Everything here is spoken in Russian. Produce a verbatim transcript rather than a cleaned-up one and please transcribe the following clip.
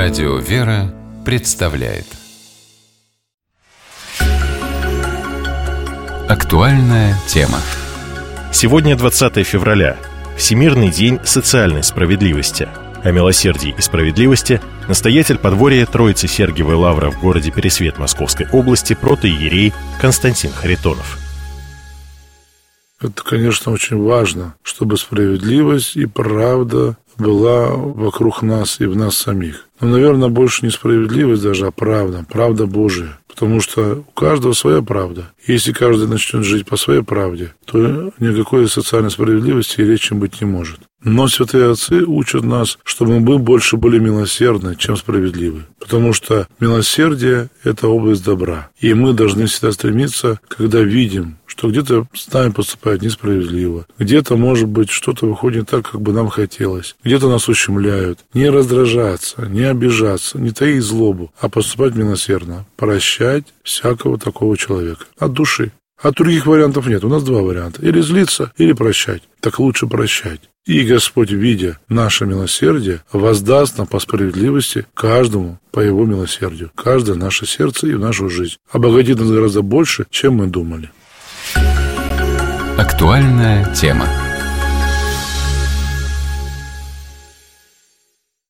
Радио «Вера» представляет актуальная тема. Сегодня двадцатое февраля, Всемирный день социальной справедливости. О милосердии и справедливости настоятель подворья Троицы Сергиевой Лавры в городе Пересвет Московской области протоиерей Константин Харитонов. Это, конечно, очень важно, чтобы справедливость и правда была вокруг нас и в нас самих. Но, наверное, больше не справедливость даже, а правда, правда Божия. Потому что у каждого своя правда. Если каждый начнет жить по своей правде, то никакой социальной справедливости и речи быть не может. Но святые отцы учат нас, чтобы мы больше были милосердны, чем справедливы. Потому что милосердие – это область добра. И мы должны всегда стремиться, когда видим, что где-то с нами поступают несправедливо, где-то, может быть, что-то выходит не так, как бы нам хотелось, где-то нас ущемляют, не раздражаться, не обижаться, не таить злобу, а поступать милосердно, прощать всякого такого человека от души. А других вариантов нет. У нас два варианта. Или злиться, или прощать. Так лучше прощать. И Господь, видя наше милосердие, воздаст нам по справедливости каждому по Его милосердию. Каждое наше сердце и в нашу жизнь. Обогатит нас гораздо больше, чем мы думали. Актуальная тема.